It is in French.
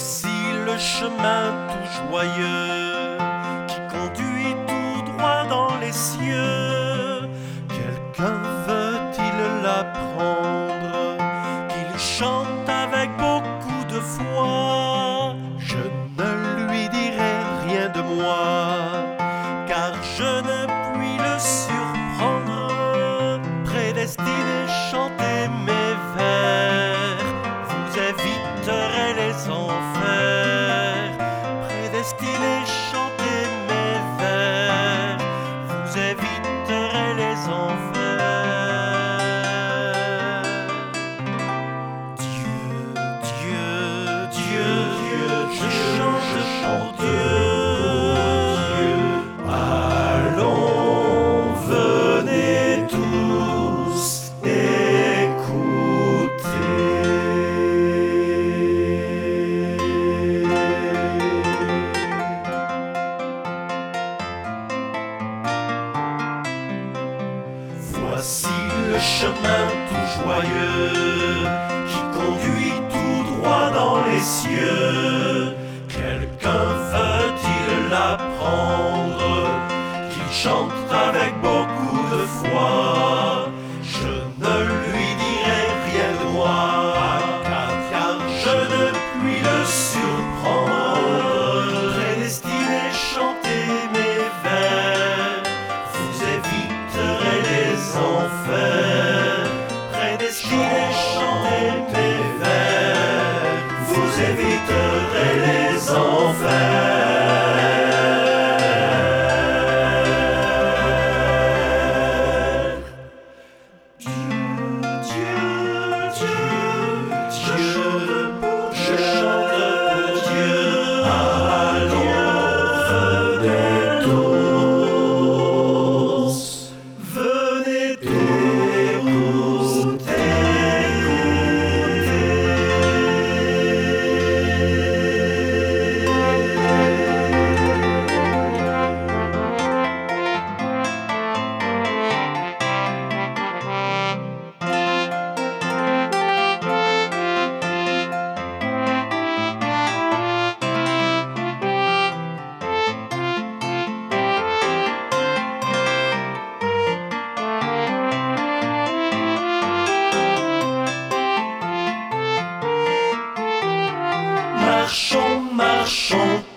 Voici le chemin tout joyeux qui conduit tout droit dans les cieux. Quelqu'un veut-il l'apprendre, qu'il chante avec beaucoup de foi? Je ne lui dirai rien de moi, car je ne puis le surprendre. Prédestiné, chantez mes vers, vous éviterez les enfers. Prédestiné, chantez mes vers, vous éviterez les enfers. Dieu, Dieu, Dieu, Dieu, je chante pour Dieu. Allons, venez tous écouter. Voici le chemin tout joyeux qui conduit tout droit dans les cieux. Quelqu'un veut-il l'apprendre, qu'il chante avec beaucoup de foi? Je ne lui dirai rien de moi, car je ne puis le surprendre. Prédestiné, chantez mes vers, vous éviterez les enfers. Prédestiné, chantez mes vers, vous éviterez les enfers. Marchons, marchons